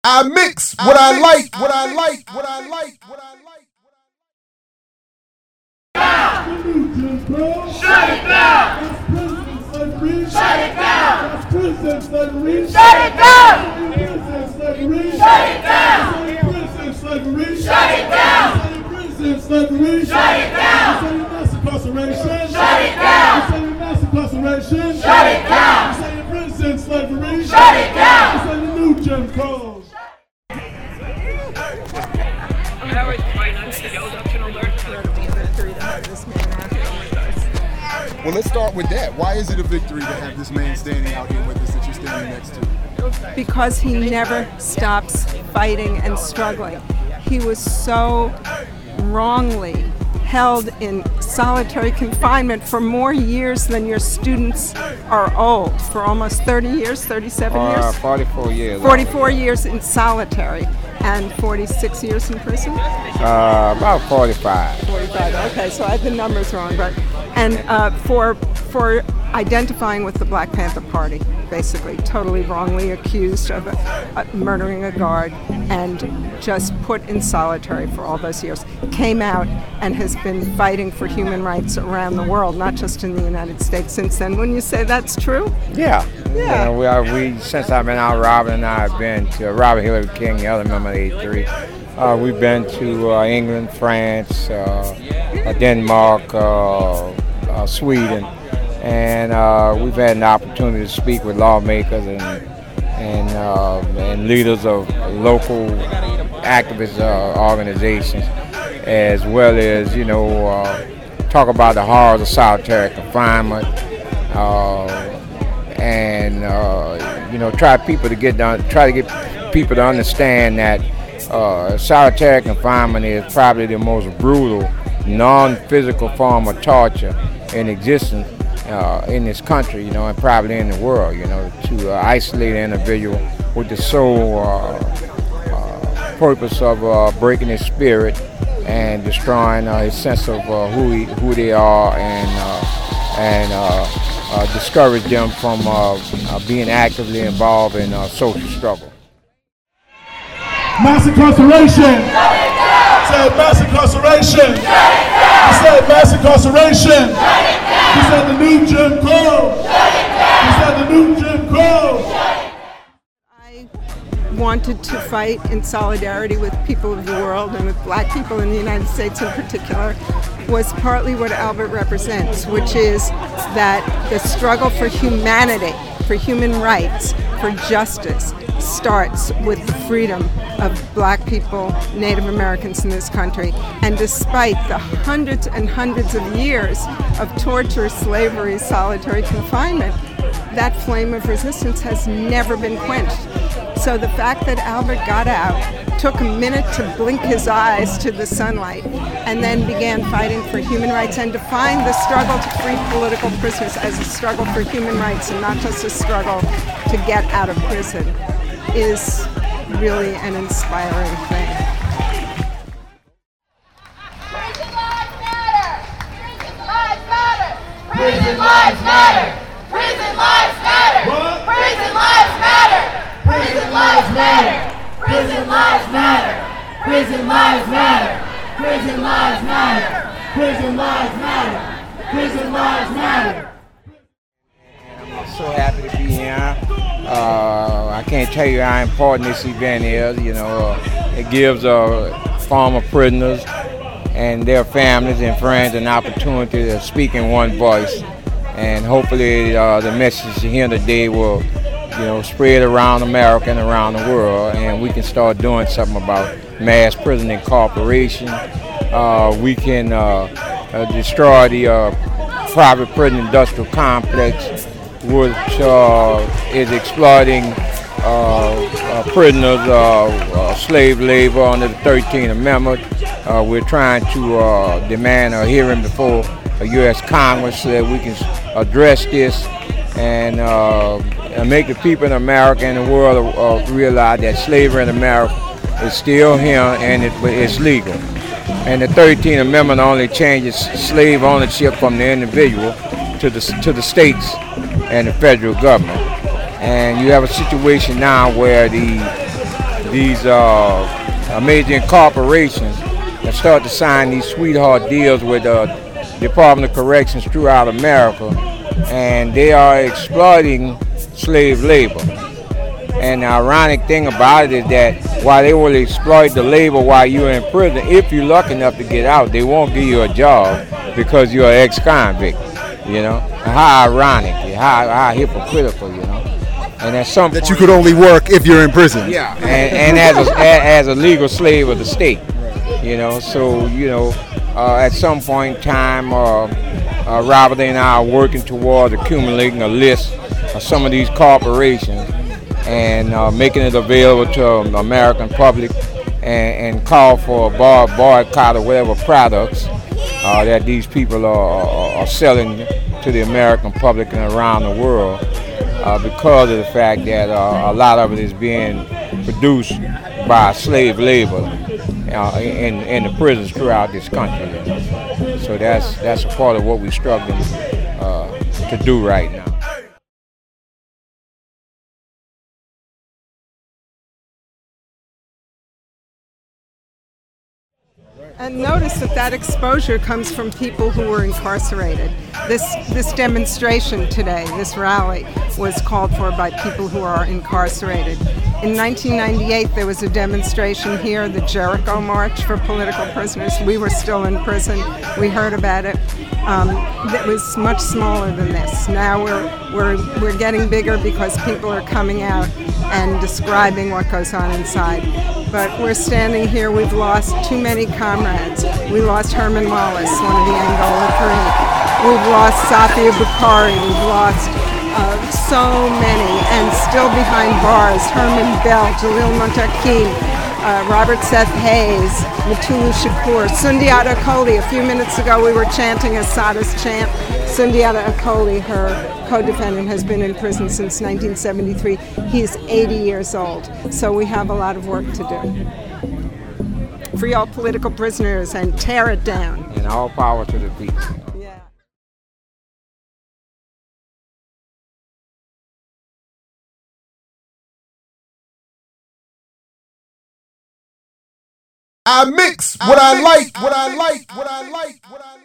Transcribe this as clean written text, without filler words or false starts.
I mix what I like, what I like, what I like, what I like. Shut it down! Shut it down! Shut it down! Shut it down! Shut it down! Shut it down! Shut it down! Shut it down! Shut it down! New Jim Crow. Well, let's start with that. Why is it a victory to have this man standing out here with us that you're standing next to? Because he never stops fighting and struggling. He was so wrongly held in solitary confinement for more years than your students are old, for almost 30 years, 37 years? 44 years. 44 years in solitary and 46 years in prison? About 45. 45, okay, so I had the numbers wrong, but for identifying with the Black Panther Party, basically, totally wrongly accused of murdering a guard and just put in solitary for all those years. Came out and has been fighting for human rights around the world, not just in the United States since then. Wouldn't you say that's true? Yeah. Yeah. You know, we since I've been out, Robin and I have been to Robert Hillary King, the other member of 83. We've been to England, France, Denmark, Sweden, and we've had an opportunity to speak with lawmakers and leaders of local activist organizations, as well as talk about the horrors of solitary confinement, and try to get people to understand that solitary confinement is probably the most brutal, non-physical form of torture in existence in this country, and probably in the world, to isolate an individual with the sole purpose of breaking his spirit and destroying his sense of who they are, and discourage them from being actively involved in social struggle. Mass incarceration. Said mass incarceration. He said mass incarceration. He said the new Jim Crow. He said the new Jim Crow. I wanted to fight in solidarity with people of the world and with Black people in the United States in particular, was partly what Albert represents, which is that the struggle for humanity, for human rights, for justice, starts with the freedom of Black people, Native Americans in this country. And despite the hundreds and hundreds of years of torture, slavery, solitary confinement, that flame of resistance has never been quenched. So the fact that Albert got out, took a minute to blink his eyes to the sunlight, and then began fighting for human rights and defined the struggle to free political prisoners as a struggle for human rights and not just a struggle to get out of prison, is really an inspiring thing. Prison lives matter! Prison lives matter! Prison lives matter! Prison lives matter! Prison lives matter! Prison lives matter! Prison lives matter! Prison lives matter! Prison lives matter! Prison lives matter! Prison lives matter! I'm so happy to be here. I can't tell you how important this event is. It gives former prisoners and their families and friends an opportunity to speak in one voice. And hopefully the message here today will spread around America and around the world, and we can start doing something about mass prison incarceration. We can destroy the private prison industrial complex, which is exploiting prisoners, slave labor under the 13th Amendment. We're trying to demand a hearing before a U.S. Congress so that we can address this and make the people in America and the world realize that slavery in America is still here and it's legal. And the 13th Amendment only changes slave ownership from the individual to the states and the federal government. And you have a situation now where the these major corporations that start to sign these sweetheart deals with Department of Corrections throughout America, and they are exploiting slave labor. And the ironic thing about it is that while they will exploit the labor while you're in prison, if you're lucky enough to get out, they won't give you a job because you're an ex-convict, you know. How ironic, how hypocritical, you know. And at some That point, you could only work if you're in prison. yeah, and as a legal slave of the state, you know. So, you know, at some point in time, Robert and I are working towards accumulating a list of some of these corporations and making it available to the American public, and call for a boycott of whatever products that these people are selling to the American public and around the world, because of the fact that a lot of it is being produced by slave labor in the prisons throughout this country. So that's a part of what we're struggling to do right now. And notice that exposure comes from people who were incarcerated. This demonstration today, this rally, was called for by people who are incarcerated. In 1998, there was a demonstration here, the Jericho March for political prisoners. We were still in prison. We heard about it. That was much smaller than this. Now we're getting bigger because people are coming out and describing what goes on inside. But we're standing here, we've lost too many comrades. We lost Herman Wallace, one of the Angola Three. We've lost Safia Bukhari, we've lost so many, and still behind bars, Herman Bell, Jalil Muntaqim, Robert Seth Hayes, Mutulu Shakur, Sundiata Acoli. A few minutes ago we were chanting Assata's chant. Sundiata Acoli, her co-defendant, has been in prison since 1973. He's 80 years old, so we have a lot of work to do. Free all political prisoners and tear it down. And all power to the people. Yeah. I mix what I like, what I like, what I like, what I like.